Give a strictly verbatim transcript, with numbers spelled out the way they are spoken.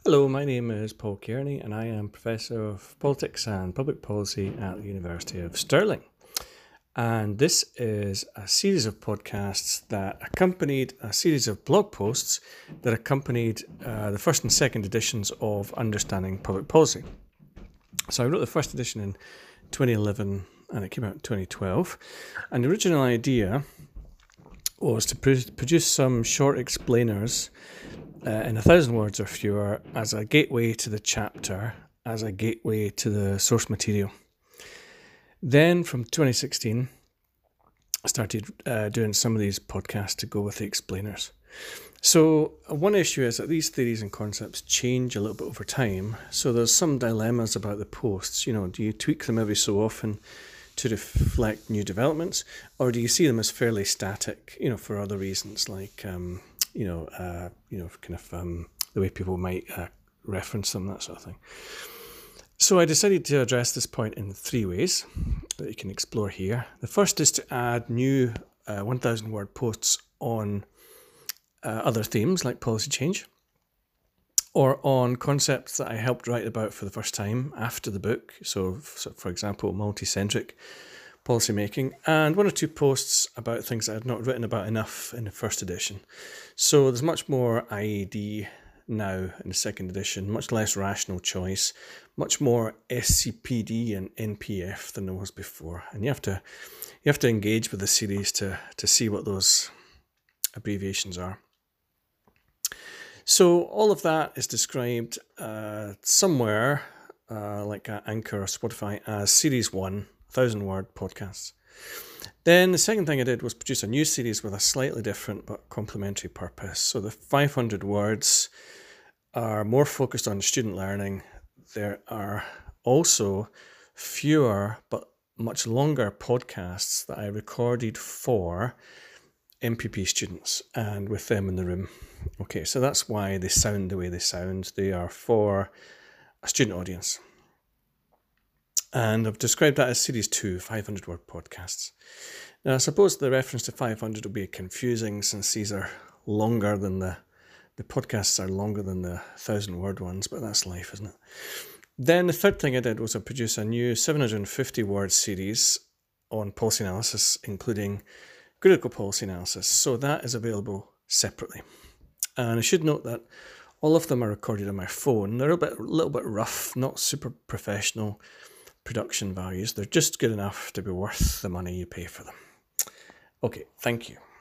Hello, my name is Paul Kearney and I am Professor of Politics and Public Policy at the University of Stirling. And this is a series of podcasts that accompanied a series of blog posts that accompanied uh, the first and second editions of Understanding Public Policy. So I wrote the first edition in twenty eleven and it came out in twenty twelve. And the original idea was to produce some short explainers Uh, in a thousand words or fewer, as a gateway to the chapter, as a gateway to the source material. Then from twenty sixteen, I started uh, doing some of these podcasts to go with the explainers. So uh, one issue is that these theories and concepts change a little bit over time. So there's some dilemmas about the posts. You know, do you tweak them every so often to reflect new developments, or do you see them as fairly static, you know, for other reasons like um, you know, uh, you know, kind of um, the way people might uh, reference them, that sort of thing. So I decided to address this point in three ways that you can explore here. The first is to add new uh, one thousand word posts on uh, other themes like policy change, or on concepts that I helped write about for the first time after the book. So, so for example, multi-centric policy making, and one or two posts about things that I had not written about enough in the first edition. So there's much more I A D now in the second edition, much less rational choice, much more S C P D and N P F than there was before. And you have to you have to engage with the series to to see what those abbreviations are. So all of that is described uh, somewhere uh, like uh, Anchor or Spotify as Series One. Thousand word podcasts. Then the second thing I did was produce a new series with a slightly different but complementary purpose. So the five hundred words are more focused on student learning. There are also fewer but much longer podcasts that I recorded for M P P students and with them in the room. Okay, so that's why they sound the way they sound. They are for a student audience. And I've described that as Series two, five hundred word podcasts. Now, I suppose the reference to five hundred will be confusing since these are longer than the, the podcasts are longer than the one thousand word ones, but that's life, isn't it? Then the third thing I did was I produced a new seven hundred fifty word series on policy analysis, including critical policy analysis. So that is available separately. And I should note that all of them are recorded on my phone. They're a bit, a little bit rough, not super professional production values. They're just good enough to be worth the money you pay for them. Okay, thank you.